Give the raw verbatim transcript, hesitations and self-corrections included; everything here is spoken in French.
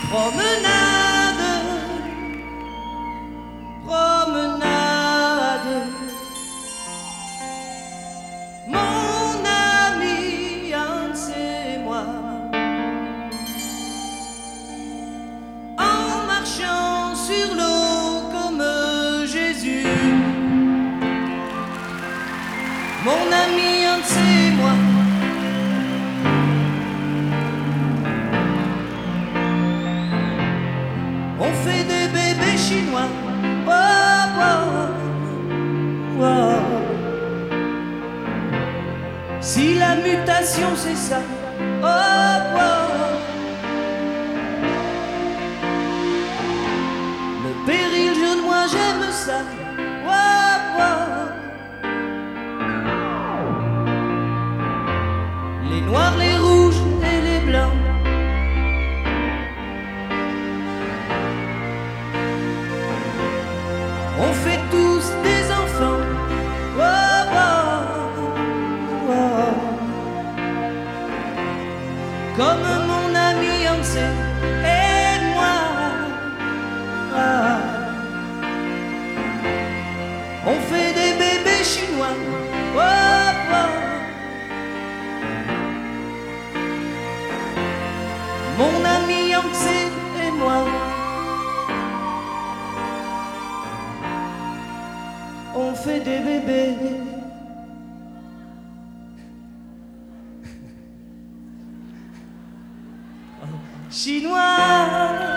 Promenade, promenade, mon ami Hans et moi, en marchant sur l'eau comme Jésus. Mon ami Hans et moi, on fait des bébés chinois. Oh, oh, oh. Si la mutation c'est ça, oh, oh. Le péril jaune, moi j'aime ça. Oh, oh. Les noirs, les rouges et les blancs, on fait tous des enfants. Oh, oh, oh. Comme mon ami Hans et moi. Oh. On fait des bébés chinois. Oh, oh. Mon ami Hans et moi, on fait des bébés chinois.